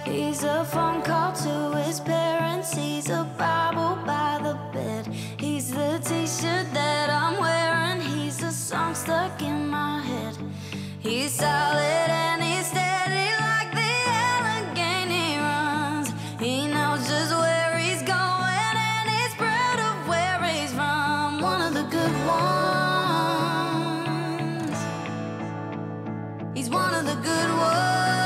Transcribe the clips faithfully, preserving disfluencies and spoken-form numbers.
He's a phone call to his parents. He's a Bible by the bed. He's the t-shirt that I'm wearing. He's a song stuck in my head. He's solid and he's steady like the Allegheny runs. He knows just where he's going and he's proud of where he's from. One of the good ones. He's one of the good ones.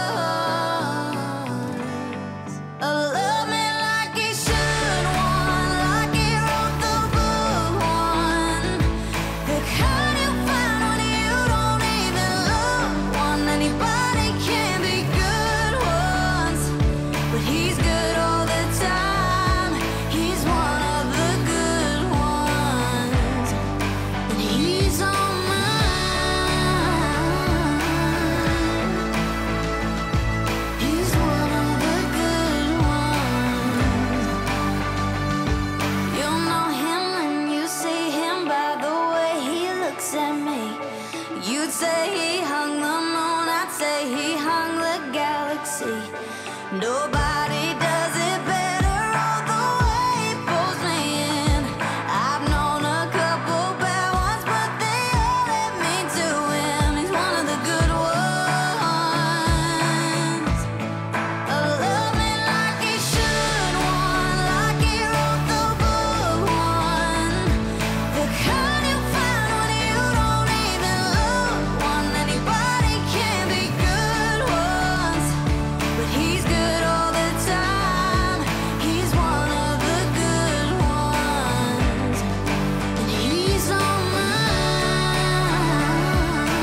You'd say he hung the moon, I'd say he hung the galaxy. Nobody does it better, all the way he pulls me in. I've known a couple bad ones, but they all led me to him. He's one of the good ones. Love me like he should, one like he wrote the book, one. The kind you find when you don't even look. Anybody can be good ones, but he's good all the time. He's one of the good ones, and he's on mine.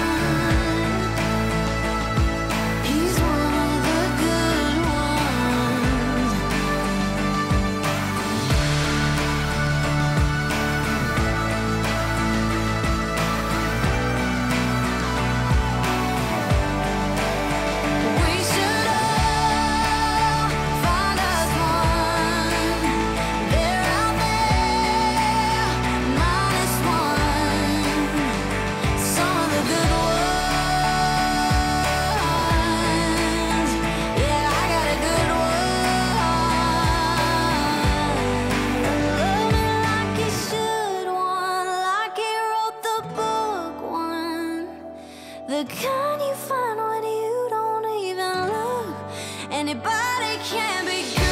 He's one of the good ones. We should all find us one. They're out there, minus one. Some of the good ones. Yeah, I got a good one. Love me like he should, one like he wrote the book, one. The kind you find when you don't even look. Anybody can be good.